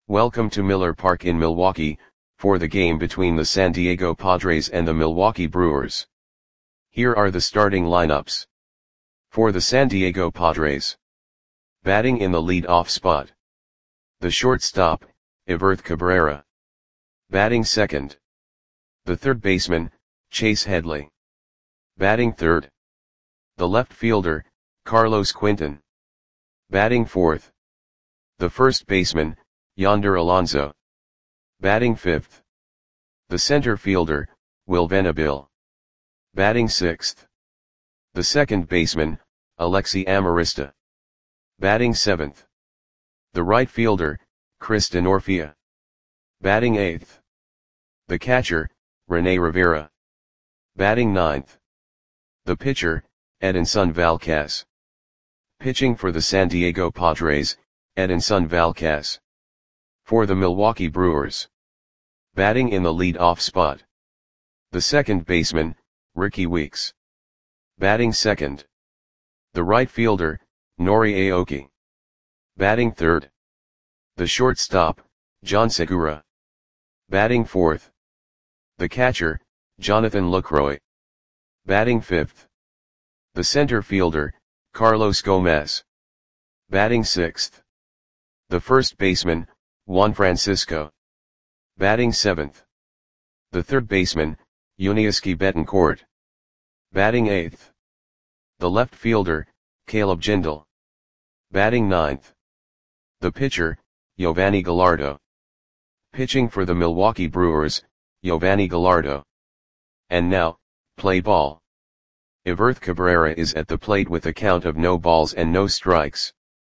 Welcome to Miller Park in Milwaukee, for the game between the San Diego Padres and the Milwaukee Brewers. Here are the starting lineups. For the San Diego Padres. Batting in the lead-off spot. The shortstop, Everth Cabrera. Batting second. The third baseman, Chase Headley. Batting third. The left fielder, Carlos Quentin. Batting fourth. The first baseman, Yonder Alonso. Batting fifth. The center fielder, Will Venable. Batting sixth. The second baseman, Alexi Amarista. Batting seventh. The right fielder, Chris Denorfia. Batting eighth. The catcher, Rene Rivera. Batting ninth. The pitcher, Edinson Valquez. Pitching for the San Diego Padres, Edinson Valquez. For the Milwaukee Brewers. Batting in the lead-off spot. The second baseman, Rickie Weeks. Batting second. The right fielder, Nori Aoki. Batting third. The shortstop, John Segura. Batting fourth. The catcher, Jonathan Lucroy. Batting fifth. The center fielder, Carlos Gomez. Batting sixth. The first baseman, Juan Francisco. Batting seventh. The third baseman, Yuniesky Betancourt. Batting eighth. The left fielder, Caleb Jindal. Batting ninth. The pitcher, Giovanni Gallardo. Pitching for the Milwaukee Brewers, Giovanni Gallardo. And now, play ball. Everth Cabrera is at the plate with a count of no balls and no strikes.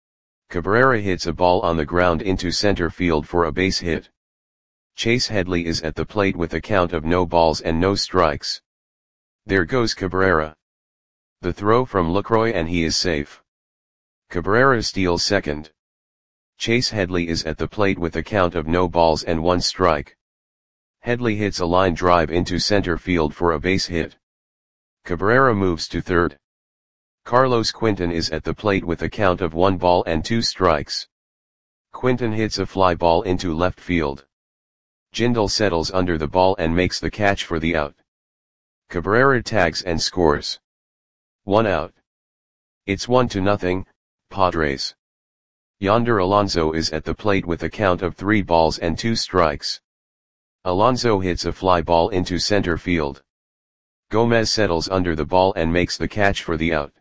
Cabrera hits a ball on the ground into center field for a base hit. Chase Headley is at the plate with a count of no balls and no strikes. There goes Cabrera. The throw from Lucroy and he is safe. Cabrera steals second. Chase Headley is at the plate with a count of no balls and one strike. Headley hits a line drive into center field for a base hit. Cabrera moves to third. Carlos Quentin is at the plate with a count of 1 ball and 2 strikes. Quentin hits a fly ball into left field. Jindal settles under the ball and makes the catch for the out. Cabrera tags and scores. 1 out. It's 1-0, Padres. Yonder Alonso is at the plate with a count of 3 balls and 2 strikes. Alonso hits a fly ball into center field. Gomez settles under the ball and makes the catch for the out.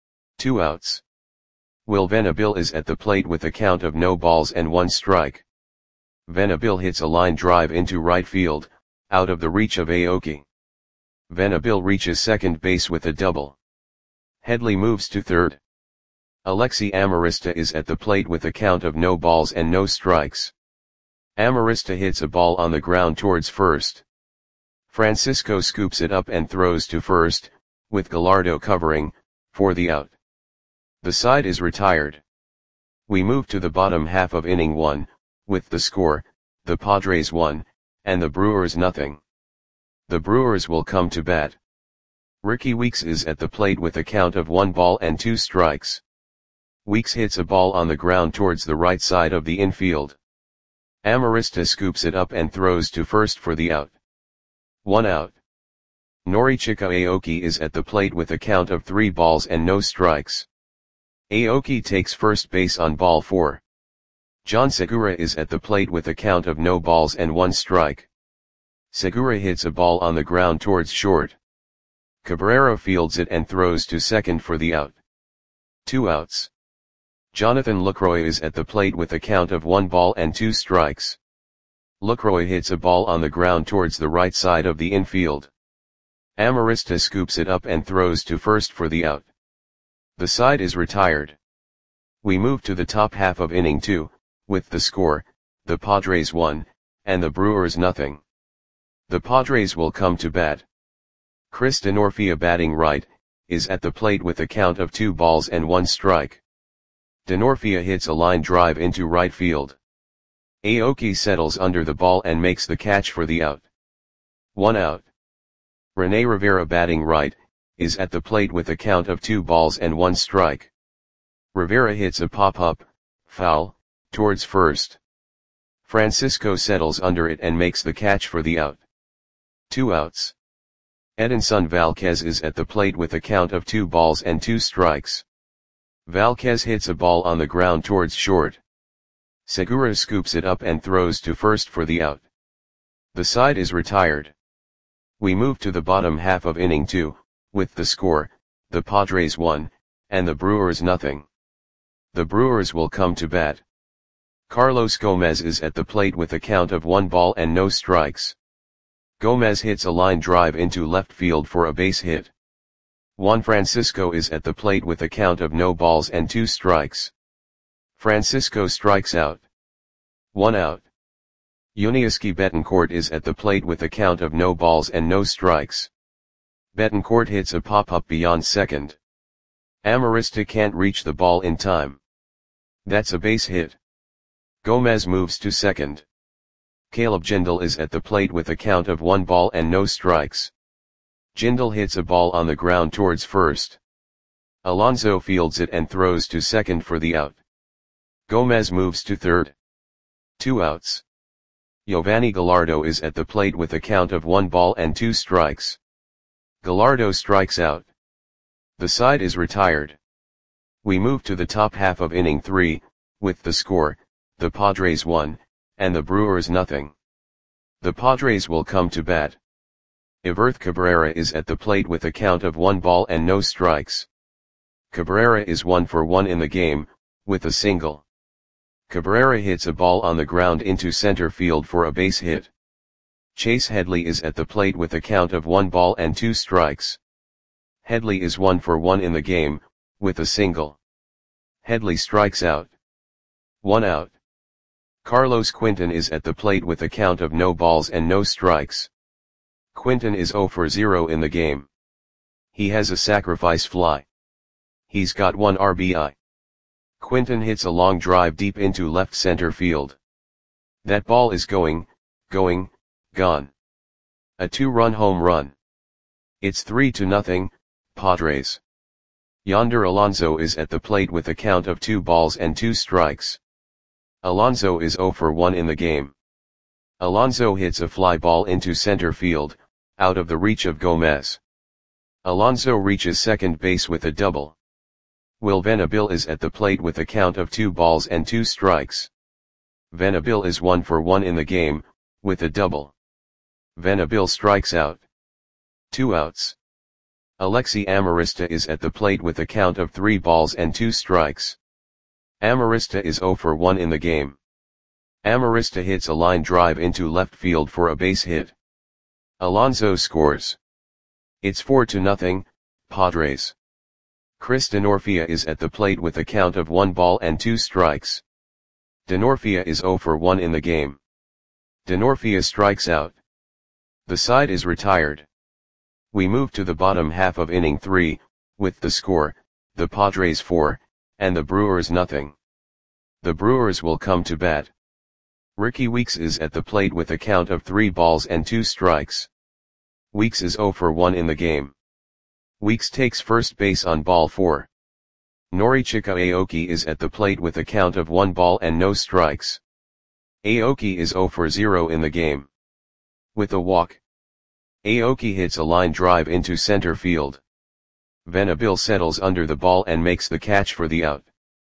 2 outs. Will Venable is at the plate with a count of no balls and 1 strike. Venable hits a line drive into right field, out of the reach of Aoki. Venable reaches second base with a double. Headley moves to third. Alexi Amarista is at the plate with a count of no balls and no strikes. Amarista hits a ball on the ground towards first. Francisco scoops it up and throws to first, with Gallardo covering, for the out. The side is retired. We move to the bottom half of inning 1, with the score, the Padres 1, and the Brewers nothing. The Brewers will come to bat. Rickie Weeks is at the plate with a count of 1 ball and 2 strikes. Weeks hits a ball on the ground towards the right side of the infield. Amarista scoops it up and throws to first for the out. 1 out. Norichika Aoki is at the plate with a count of 3 balls and no strikes. Aoki takes first base on ball 4. John Segura is at the plate with a count of no balls and 1 strike. Segura hits a ball on the ground towards short. Cabrera fields it and throws to second for the out. 2 outs. Jonathan Lucroy is at the plate with a count of 1 ball and 2 strikes. Lucroy hits a ball on the ground towards the right side of the infield. Amarista scoops it up and throws to first for the out. The side is retired. We move to the top half of inning 2, with the score, the Padres 1, and the Brewers nothing. The Padres will come to bat. Chris Denorfia batting right, is at the plate with a count of 2 balls and 1 strike. Denorfia hits a line drive into right field. Aoki settles under the ball and makes the catch for the out. 1 out. Rene Rivera batting right, is at the plate with a count of 2 balls and 1 strike. Rivera hits a pop-up, foul, towards first. Francisco settles under it and makes the catch for the out. 2 outs. Edinson Valquez is at the plate with a count of 2 balls and 2 strikes. Valquez hits a ball on the ground towards short. Segura scoops it up and throws to first for the out. The side is retired. We move to the bottom half of inning 2, with the score, the Padres 1, and the Brewers nothing. The Brewers will come to bat. Carlos Gomez is at the plate with a count of 1 ball and no strikes. Gomez hits a line drive into left field for a base hit. Juan Francisco is at the plate with a count of no balls and 2 strikes. Francisco strikes out. 1 out. Yuniesky Betancourt is at the plate with a count of no balls and no strikes. Betancourt hits a pop-up beyond second. Amarista can't reach the ball in time. That's a base hit. Gomez moves to second. Caleb Jindal is at the plate with a count of 1 ball and no strikes. Jindal hits a ball on the ground towards first. Alonso fields it and throws to second for the out. Gomez moves to third. 2 outs. Giovanni Gallardo is at the plate with a count of 1 ball and 2 strikes. Gallardo strikes out. The side is retired. We move to the top half of inning 3, with the score, the Padres 1, and the Brewers nothing. The Padres will come to bat. Everth Cabrera is at the plate with a count of 1 ball and no strikes. Cabrera is 1 for 1 in the game, with a single. Cabrera hits a ball on the ground into center field for a base hit. Chase Headley is at the plate with a count of 1 ball and 2 strikes. Headley is 1 for 1 in the game, with a single. Headley strikes out. 1 out. Carlos Quinton is at the plate with a count of no balls and no strikes. Quinton is 0 for 0 in the game. He has a sacrifice fly. He's got 1 RBI. Quinton hits a long drive deep into left center field. That ball is gone. A 2-run home run. It's 3-0, Padres. Yonder Alonso is at the plate with a count of 2 balls and 2 strikes. Alonso is 0 for 1 in the game. Alonso hits a fly ball into center field, out of the reach of Gomez. Alonso reaches second base with a double. Will Venable is at the plate with a count of 2 balls and 2 strikes. Venable is 1 for 1 in the game, with a double. Venable strikes out. 2 outs. Alexi Amarista is at the plate with a count of 3 balls and 2 strikes. Amarista is 0 for 1 in the game. Amarista hits a line drive into left field for a base hit. Alonso scores. It's 4-0, Padres. Chris Denorfia is at the plate with a count of 1 ball and 2 strikes. Denorfia is 0 for 1 in the game. Denorfia strikes out. The side is retired. We move to the bottom half of inning 3, with the score, the Padres 4, and the Brewers nothing. The Brewers will come to bat. Ricky Weeks is at the plate with a count of 3 balls and 2 strikes. Weeks is 0 for 1 in the game. Weeks takes first base on ball 4. Norichika Aoki is at the plate with a count of 1 ball and no strikes. Aoki is 0 for 0 in the game. With a walk. Aoki hits a line drive into center field. Venable settles under the ball and makes the catch for the out.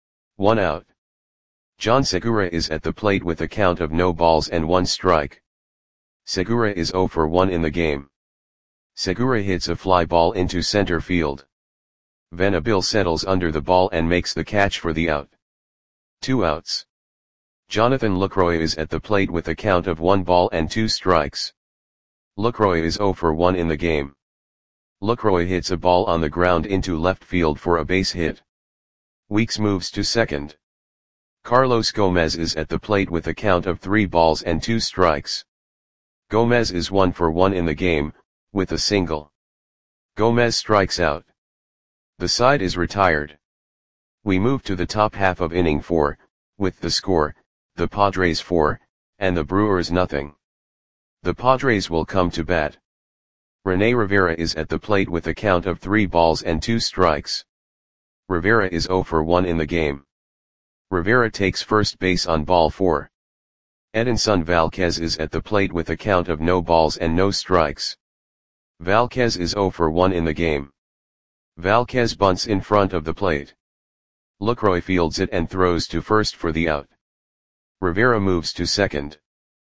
1 out. John Segura is at the plate with a count of no balls and 1 strike. Segura is 0 for 1 in the game. Segura hits a fly ball into center field. Venable settles under the ball and makes the catch for the out. 2 outs. Jonathan Lucroy is at the plate with a count of 1 ball and 2 strikes. Lucroy is 0 for 1 in the game. Lucroy hits a ball on the ground into left field for a base hit. Weeks moves to second. Carlos Gomez is at the plate with a count of 3 balls and 2 strikes. Gomez is 1 for 1 in the game, with a single. Gomez strikes out. The side is retired. We move to the top half of inning 4, with the score, the Padres 4, and the Brewers nothing. The Padres will come to bat. Rene Rivera is at the plate with a count of 3 balls and 2 strikes. Rivera is 0 for 1 in the game. Rivera takes first base on ball 4. Edinson Valquez is at the plate with a count of no balls and no strikes. Valquez is 0 for 1 in the game. Valquez bunts in front of the plate. Lucroy fields it and throws to first for the out. Rivera moves to second.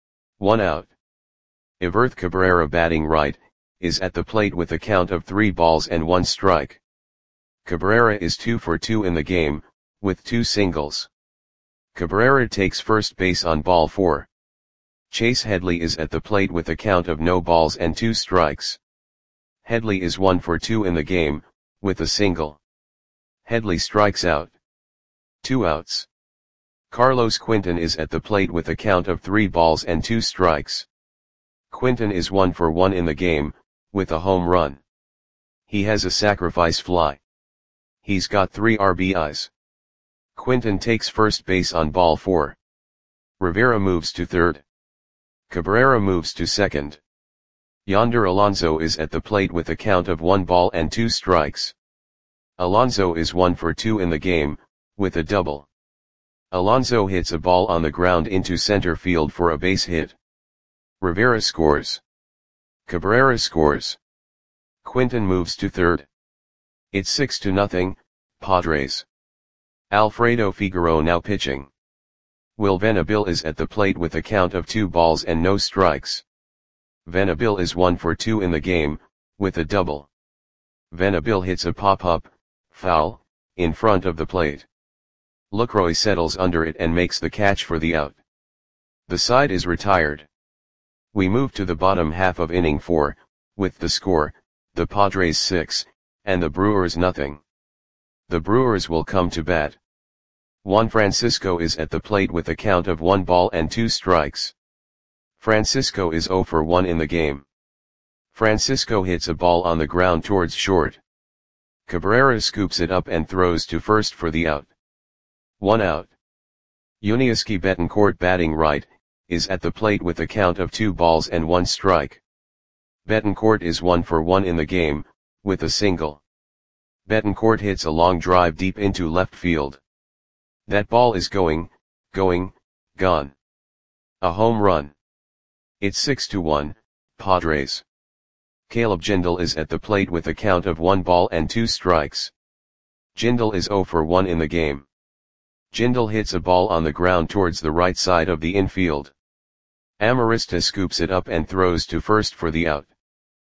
1 out. Everth Cabrera, batting right, is at the plate with a count of 3 balls and 1 strike. Cabrera is 2 for 2 in the game, with 2 singles. Cabrera takes first base on ball 4. Chase Headley is at the plate with a count of no balls and 2 strikes. Headley is 1 for 2 in the game, with a single. Headley strikes out. 2 outs. Carlos Quinton is at the plate with a count of 3 balls and 2 strikes. Quinton is 1 for 1 in the game, with a home run. He has a sacrifice fly. He's got 3 RBIs. Quinton takes first base on ball 4. Rivera moves to third. Cabrera moves to second. Yonder Alonso is at the plate with a count of 1 ball and 2 strikes. Alonso is 1 for 2 in the game, with a double. Alonso hits a ball on the ground into center field for a base hit. Rivera scores. Cabrera scores. Quinton moves to third. It's 6-0, Padres. Alfredo Figueroa now pitching. Will Venable is at the plate with a count of 2 balls and no strikes. Venable is 1 for 2 in the game, with a double. Venable hits a pop-up, foul, in front of the plate. Lucroy settles under it and makes the catch for the out. The side is retired. We move to the bottom half of inning 4, with the score, the Padres 6, and the Brewers nothing. The Brewers will come to bat. Juan Francisco is at the plate with a count of 1 ball and 2 strikes. Francisco is 0 for 1 in the game. Francisco hits a ball on the ground towards short. Cabrera scoops it up and throws to first for the out. 1 out. Yuniesky Betancourt, batting right, is at the plate with a count of 2 balls and 1 strike. Betancourt is 1 for 1 in the game, with a single. Betancourt hits a long drive deep into left field. That ball is gone. A home run. It's 6-1, Padres. Caleb Jindal is at the plate with a count of 1 ball and 2 strikes. Jindal is 0 for 1 in the game. Jindal hits a ball on the ground towards the right side of the infield. Amarista scoops it up and throws to first for the out.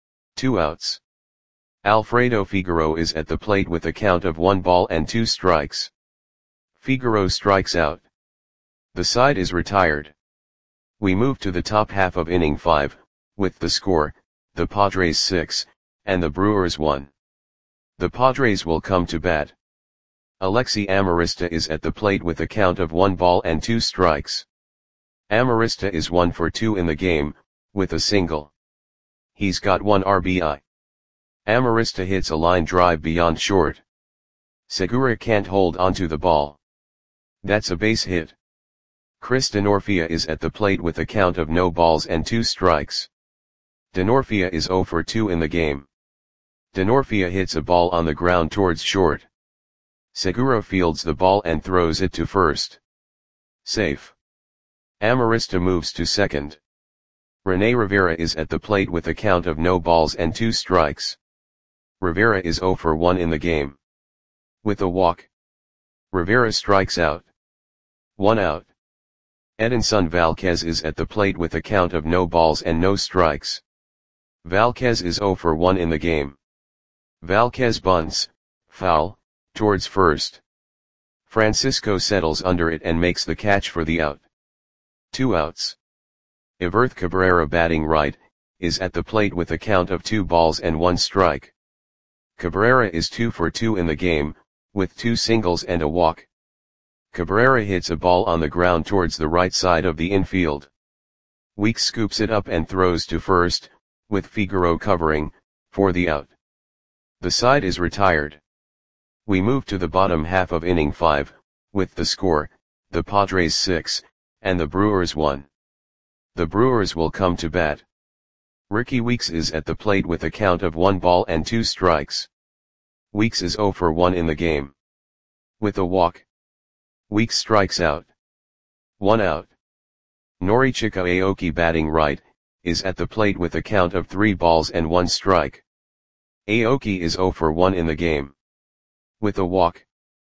2 outs. Alfredo Figueroa is at the plate with a count of 1 ball and 2 strikes. Figueroa strikes out. The side is retired. We move to the top half of inning 5, with the score, the Padres 6, and the Brewers 1. The Padres will come to bat. Alexi Amarista is at the plate with a count of 1 ball and 2 strikes. Amarista is 1 for 2 in the game, with a single. He's got 1 RBI. Amarista hits a line drive beyond short. Segura can't hold onto the ball. That's a base hit. Chris Denorfia is at the plate with a count of no balls and 2 strikes. Denorfia is 0 for 2 in the game. Denorfia hits a ball on the ground towards short. Segura fields the ball and throws it to first. Safe. Amarista moves to second. Rene Rivera is at the plate with a count of no balls and 2 strikes. Rivera is 0 for 1 in the game. With a walk. Rivera strikes out. 1 out. Edinson Valquez is at the plate with a count of no balls and no strikes. Valquez is 0 for 1 in the game. Valquez bunts, foul, towards first. Francisco settles under it and makes the catch for the out. 2 outs. Everth Cabrera, batting right, is at the plate with a count of 2 balls and 1 strike. Cabrera is 2 for 2 in the game, with 2 singles and a walk. Cabrera hits a ball on the ground towards the right side of the infield. Weeks scoops it up and throws to first, with Figueroa covering, for the out. The side is retired. We move to the bottom half of inning 5, with the score, the Padres 6, and the Brewers 1. The Brewers will come to bat. Ricky Weeks is at the plate with a count of 1 ball and 2 strikes. Weeks is 0 for 1 in the game. With a walk. Weeks strikes out. 1 out. Norichika Aoki batting right, is at the plate with a count of 3 balls and 1 strike. Aoki is 0 for 1 in the game. With a walk,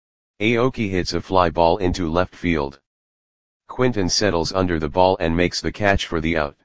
Aoki hits a fly ball into left field. Quinton settles under the ball and makes the catch for the out.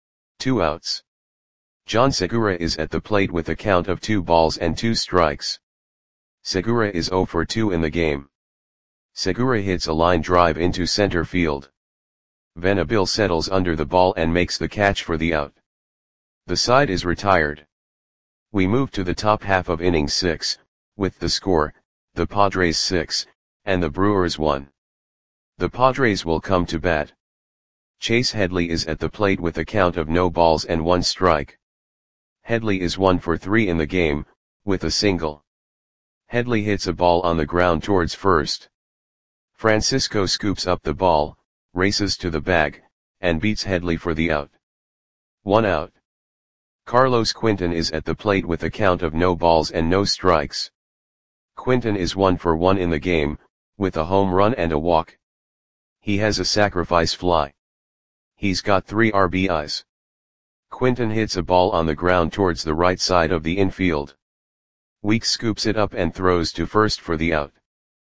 2 outs. John Segura is at the plate with a count of 2 balls and 2 strikes. Segura is 0 for 2 in the game. Segura hits a line drive into center field. Venable settles under the ball and makes the catch for the out. The side is retired. We move to the top half of inning 6, with the score, the Padres 6, and the Brewers 1. The Padres will come to bat. Chase Headley is at the plate with a count of no balls and 1 strike. Headley is 1 for 3 in the game, with a single. Headley hits a ball on the ground towards first. Francisco scoops up the ball, races to the bag, and beats Headley for the out. 1 out. Carlos Quinton is at the plate with a count of no balls and no strikes. Quinton is 1 for 1 in the game, with a home run and a walk. He has a sacrifice fly. He's got 3 RBIs. Quinton hits a ball on the ground towards the right side of the infield. Weeks scoops it up and throws to first for the out.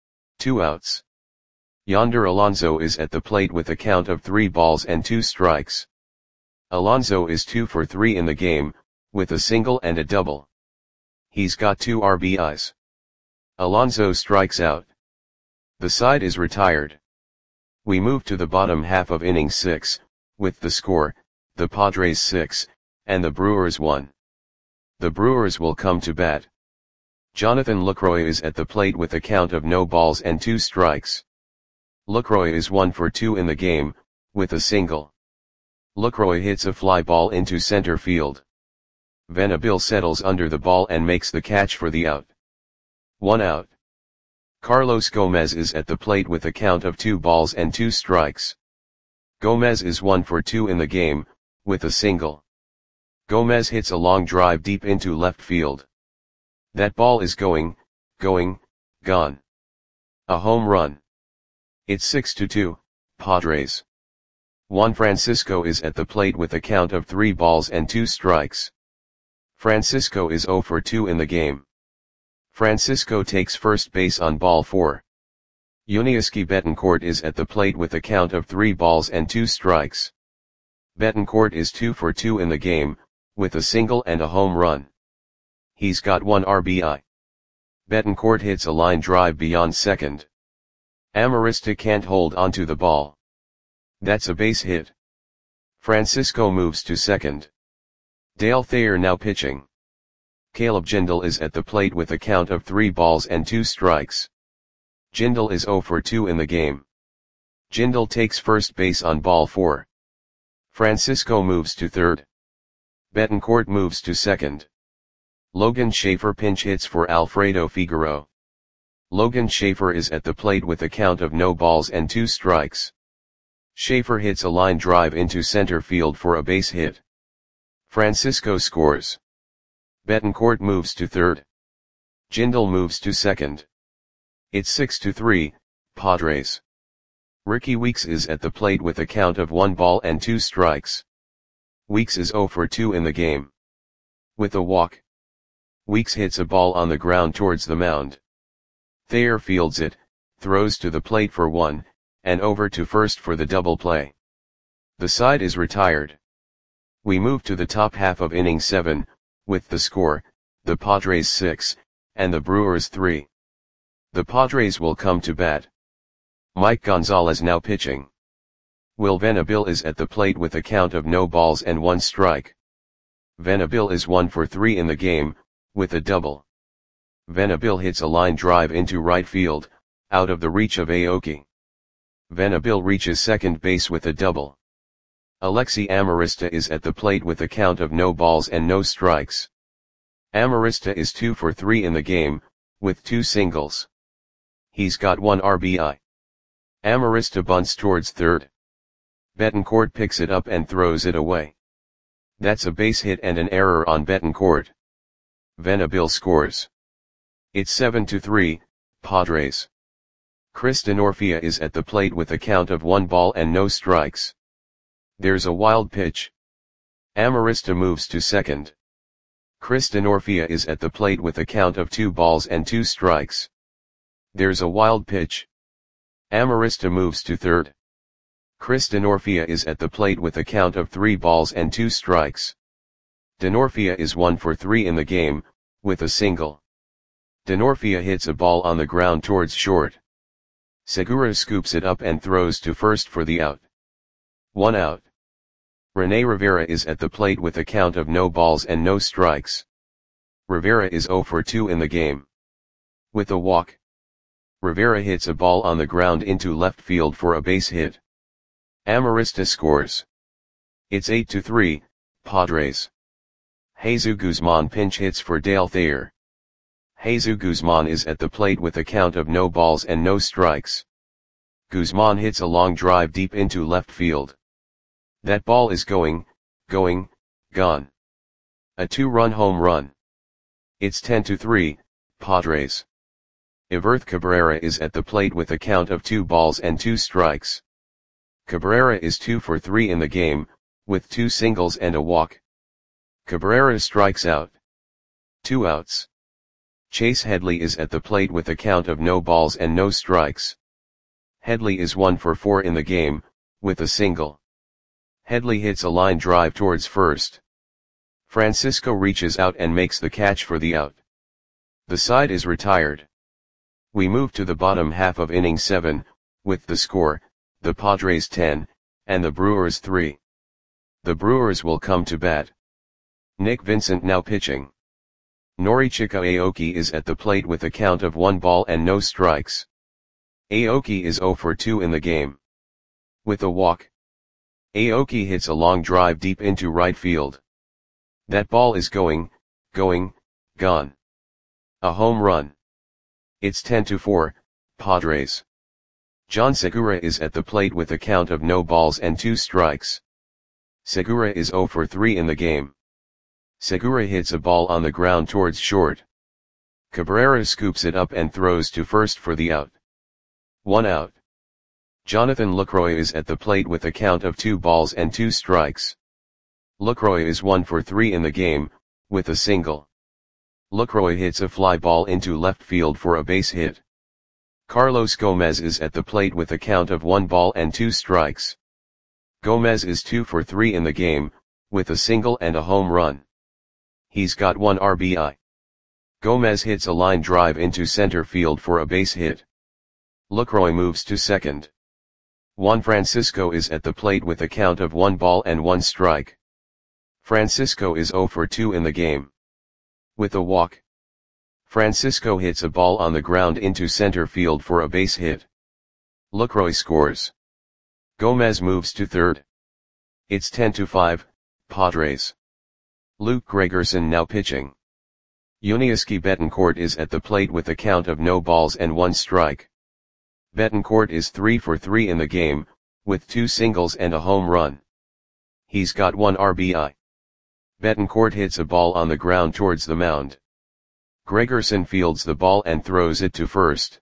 2 outs. Yonder Alonso is at the plate with a count of 3 balls and 2 strikes. Alonso is 2 for 3 in the game, with a single and a double. He's got 2 RBIs. Alonso strikes out. The side is retired. We move to the bottom half of inning 6, with the score, the Padres 6, and the Brewers 1. The Brewers will come to bat. Jonathan Lucroy is at the plate with a count of no balls and 2 strikes. Lucroy is 1 for 2 in the game, with a single. Lucroy hits a fly ball into center field. Venable settles under the ball and makes the catch for the out. 1 out. Carlos Gomez is at the plate with a count of 2 balls and 2 strikes. Gomez is 1 for 2 in the game, with a single. Gomez hits a long drive deep into left field. That ball is gone. A home run. It's 6-2, Padres. Juan Francisco is at the plate with a count of 3 balls and 2 strikes. Francisco is 0 for 2 in the game. Francisco takes first base on ball 4. Yuniesky Betancourt is at the plate with a count of 3 balls and 2 strikes. Betancourt is 2 for 2 in the game, with a single and a home run. He's got 1 RBI. Betancourt hits a line drive beyond second. Amarista can't hold onto the ball. That's a base hit. Francisco moves to second. Dale Thayer now pitching. Caleb Jindal is at the plate with a count of 3 balls and 2 strikes. Jindal is 0 for 2 in the game. Jindal takes first base on ball 4. Francisco moves to third. Betancourt moves to second. Logan Schaefer pinch hits for Alfredo Figueroa. Logan Schaefer is at the plate with a count of no balls and 2 strikes. Schaefer hits a line drive into center field for a base hit. Francisco scores. Betancourt moves to third. Jindal moves to second. It's 6-3, Padres. Ricky Weeks is at the plate with a count of 1 ball and 2 strikes. Weeks is 0 for 2 in the game. With a walk, Weeks hits a ball on the ground towards the mound. Thayer fields it, throws to the plate for 1, and over to first for the double play. The side is retired. We move to the top half of inning 7, with the score, the Padres 6, and the Brewers 3. The Padres will come to bat. Mike Gonzalez now pitching. Will Venable is at the plate with a count of no balls and 1 strike. Venable is 1 for 3 in the game, with a double. Venable hits a line drive into right field, out of the reach of Aoki. Venable reaches second base with a double. Alexi Amarista is at the plate with a count of no balls and no strikes. Amarista is 2 for 3 in the game, with 2 singles. He's got 1 RBI. Amarista bunts towards third. Betancourt picks it up and throws it away. That's a base hit and an error on Betancourt. Venable scores. It's 7-3, Padres. Chris Denorfia is at the plate with a count of 1 ball and no strikes. There's a wild pitch. Amarista moves to second. Chris Denorfia is at the plate with a count of 2 balls and 2 strikes. There's a wild pitch. Amarista moves to third. Chris Denorfia is at the plate with a count of 3 balls and 2 strikes. Denorfia is 1 for 3 in the game, with a single. Denorfia hits a ball on the ground towards short. Segura scoops it up and throws to first for the out. 1 out. Rene Rivera is at the plate with a count of no balls and no strikes. Rivera is 0 for 2 in the game. With a walk. Rivera hits a ball on the ground into left field for a base hit. Amarista scores. It's 8-3, Padres. Jesus Guzman pinch hits for Dale Thayer. Jesus Guzman is at the plate with a count of no balls and no strikes. Guzman hits a long drive deep into left field. That ball is gone. A 2-run home run. It's 10-3, Padres. Everth Cabrera is at the plate with a count of 2 balls and 2 strikes. Cabrera is 2 for 3 in the game, with 2 singles and a walk. Cabrera strikes out. 2 outs. Chase Headley is at the plate with a count of no balls and no strikes. Headley is 1 for 4 in the game, with a single. Headley hits a line drive towards first. Francisco reaches out and makes the catch for the out. The side is retired. We move to the bottom half of inning 7, with the score, the Padres 10, and the Brewers 3. The Brewers will come to bat. Nick Vincent now pitching. Norichika Aoki is at the plate with a count of 1 ball and no strikes. Aoki is 0 for 2 in the game. With a walk. Aoki hits a long drive deep into right field. That ball is gone. A home run. It's 10-4, Padres. John Segura is at the plate with a count of no balls and 2 strikes. Segura is 0 for 3 in the game. Segura hits a ball on the ground towards short. Cabrera scoops it up and throws to first for the out. 1 out. Jonathan Lucroy is at the plate with a count of 2 balls and 2 strikes. Lucroy is 1 for 3 in the game, with a single. Lucroy hits a fly ball into left field for a base hit. Carlos Gomez is at the plate with a count of 1 ball and 2 strikes. Gomez is 2 for 3 in the game, with a single and a home run. He's got 1 RBI. Gomez hits a line drive into center field for a base hit. Lucroy moves to second. Juan Francisco is at the plate with a count of 1 ball and 1 strike. Francisco is 0 for 2 in the game. With a walk. Francisco hits a ball on the ground into center field for a base hit. Lucroy scores. Gomez moves to third. It's 10-5, Padres. Luke Gregerson now pitching. Yuniesky Betancourt is at the plate with a count of no balls and 1 strike. Betancourt is 3 for 3 in the game, with 2 singles and a home run. He's got 1 RBI. Betancourt hits a ball on the ground towards the mound. Gregerson fields the ball and throws it to first.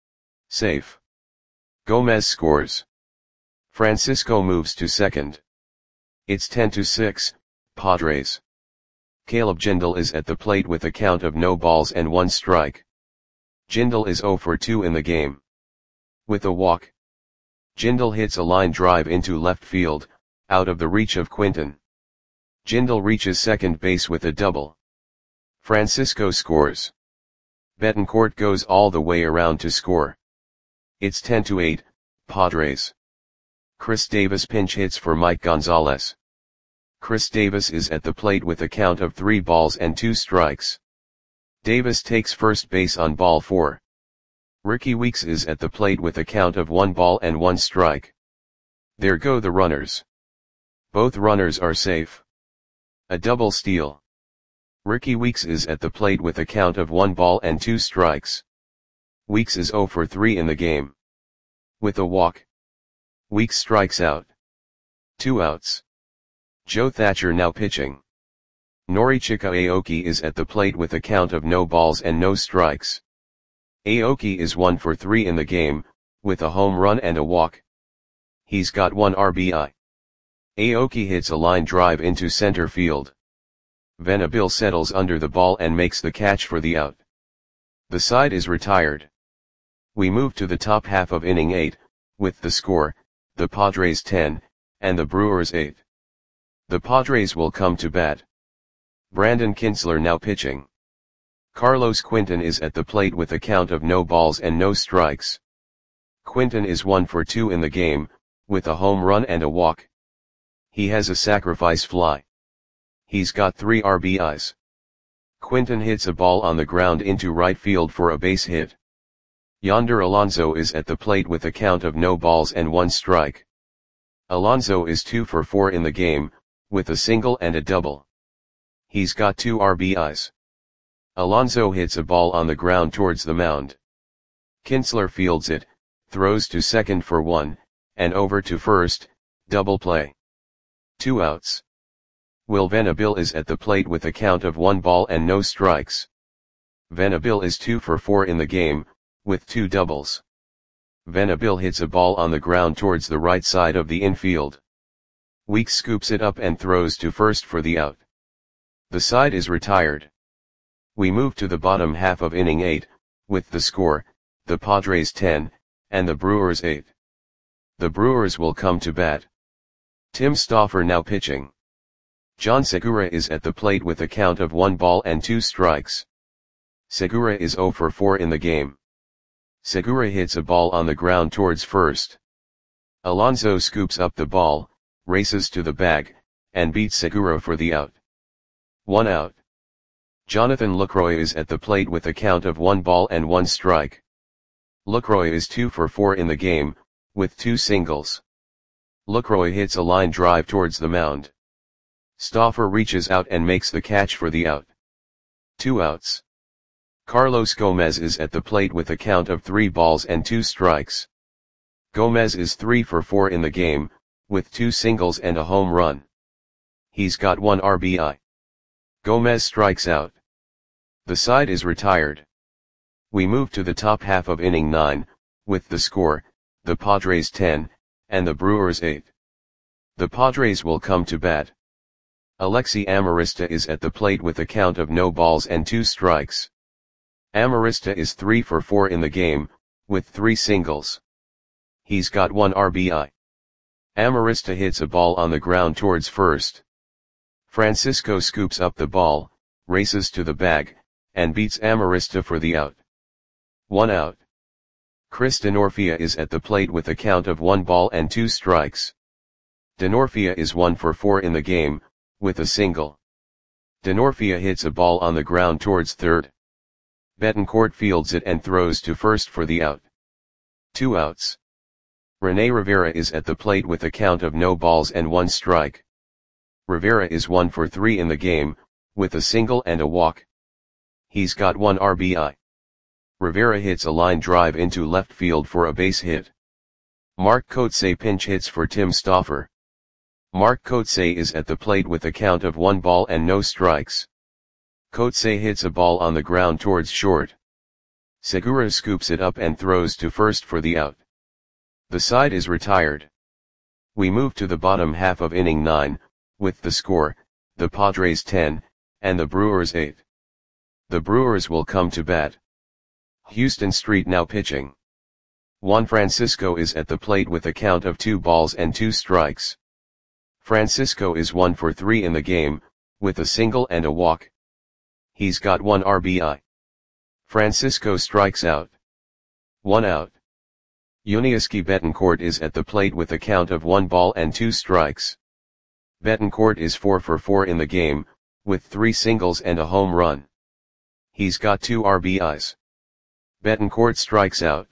Safe. Gomez scores. Francisco moves to second. It's 10-6, Padres. Caleb Jindal is at the plate with a count of no balls and 1 strike. Jindal is 0 for 2 in the game. With a walk. Jindal hits a line drive into left field, out of the reach of Quinton. Jindal reaches second base with a double. Francisco scores. Betancourt goes all the way around to score. It's 10-8, Padres. Chris Davis pinch hits for Mike Gonzalez. Chris Davis is at the plate with a count of 3 balls and 2 strikes. Davis takes first base on ball 4. Ricky Weeks is at the plate with a count of 1 ball and 1 strike. There go the runners. Both runners are safe. A double steal. Ricky Weeks is at the plate with a count of 1 ball and 2 strikes. Weeks is 0 for 3 in the game. With a walk. Weeks strikes out. 2 outs. Joe Thatcher now pitching. Norichika Aoki is at the plate with a count of no balls and no strikes. Aoki is 1 for 3 in the game, with a home run and a walk. He's got 1 RBI. Aoki hits a line drive into center field. Venable settles under the ball and makes the catch for the out. The side is retired. We move to the top half of inning 8, with the score, the Padres 10, and the Brewers 8. The Padres will come to bat. Brandon Kintzler now pitching. Carlos Quinton is at the plate with a count of no balls and no strikes. Quinton is 1 for 2 in the game, with a home run and a walk. He has a sacrifice fly. He's got 3 RBIs. Quinton hits a ball on the ground into right field for a base hit. Yonder Alonso is at the plate with a count of no balls and 1 strike. Alonso is 2 for 4 in the game, with a single and a double. He's got 2 RBIs. Alonso hits a ball on the ground towards the mound. Kintzler fields it, throws to second for 1, and over to first, double play. 2 outs. Will Venable is at the plate with a count of 1 ball and no strikes. Venable is 2 for 4 in the game, with 2 doubles. Venable hits a ball on the ground towards the right side of the infield. Weeks scoops it up and throws to first for the out. The side is retired. We move to the bottom half of inning 8, with the score, the Padres 10, and the Brewers 8. The Brewers will come to bat. Tim Stauffer now pitching. John Segura is at the plate with a count of 1 ball and 2 strikes. Segura is 0 for 4 in the game. Segura hits a ball on the ground towards first. Alonso scoops up the ball, races to the bag, and beats Segura for the out. 1 out. Jonathan Lucroy is at the plate with a count of 1 ball and 1 strike. Lucroy is 2 for 4 in the game, with 2 singles. Lucroy hits a line drive towards the mound. Stauffer reaches out and makes the catch for the out. 2 outs. Carlos Gomez is at the plate with a count of 3 balls and 2 strikes. Gomez is 3 for 4 in the game, with 2 singles and a home run. He's got 1 RBI. Gomez strikes out. The side is retired. We move to the top half of inning 9, with the score, the Padres 10, and the Brewers 8. The Padres will come to bat. Alexi Amarista is at the plate with a count of no balls and 2 strikes. Amarista is 3 for 4 in the game, with 3 singles. He's got 1 RBI. Amarista hits a ball on the ground towards first. Francisco scoops up the ball, races to the bag, and beats Amarista for the out. 1 out. Chris Denorfia is at the plate with a count of 1 ball and 2 strikes. Denorfia is 1 for 4 in the game, with a single. Denorfia hits a ball on the ground towards third. Betancourt fields it and throws to first for the out. 2 outs. Rene Rivera is at the plate with a count of no balls and 1 strike. Rivera is 1 for 3 in the game, with a single and a walk. He's got 1 RBI. Rivera hits a line drive into left field for a base hit. Mark Kotsay pinch hits for Tim Stauffer. Mark Kotsay is at the plate with a count of 1 ball and no strikes. Kotsay hits a ball on the ground towards short. Segura scoops it up and throws to first for the out. The side is retired. We move to the bottom half of inning 9, with the score, the Padres 10, and the Brewers 8. The Brewers will come to bat. Houston Street now pitching. Juan Francisco is at the plate with a count of 2 balls and 2 strikes. Francisco is 1 for 3 in the game, with a single and a walk. He's got 1 RBI. Francisco strikes out. 1 out. Yuniesky Betancourt is at the plate with a count of 1 ball and 2 strikes. Betancourt is 4 for 4 in the game, with 3 singles and a home run. He's got 2 RBIs. Betancourt strikes out.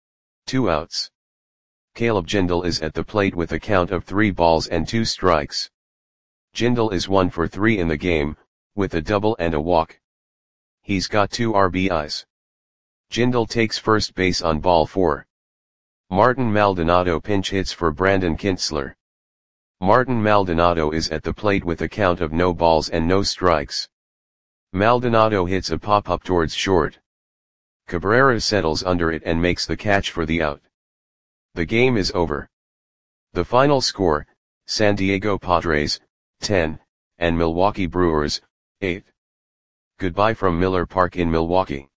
2 outs. Caleb Jindal is at the plate with a count of 3 balls and 2 strikes. Jindal is 1 for 3 in the game, with a double and a walk. He's got 2 RBIs. Jindal takes first base on ball 4. Martin Maldonado pinch hits for Brandon Kintzler. Martin Maldonado is at the plate with a count of no balls and no strikes. Maldonado hits a pop-up towards short. Cabrera settles under it and makes the catch for the out. The game is over. The final score, San Diego Padres, 10, and Milwaukee Brewers, 8. Goodbye from Miller Park in Milwaukee.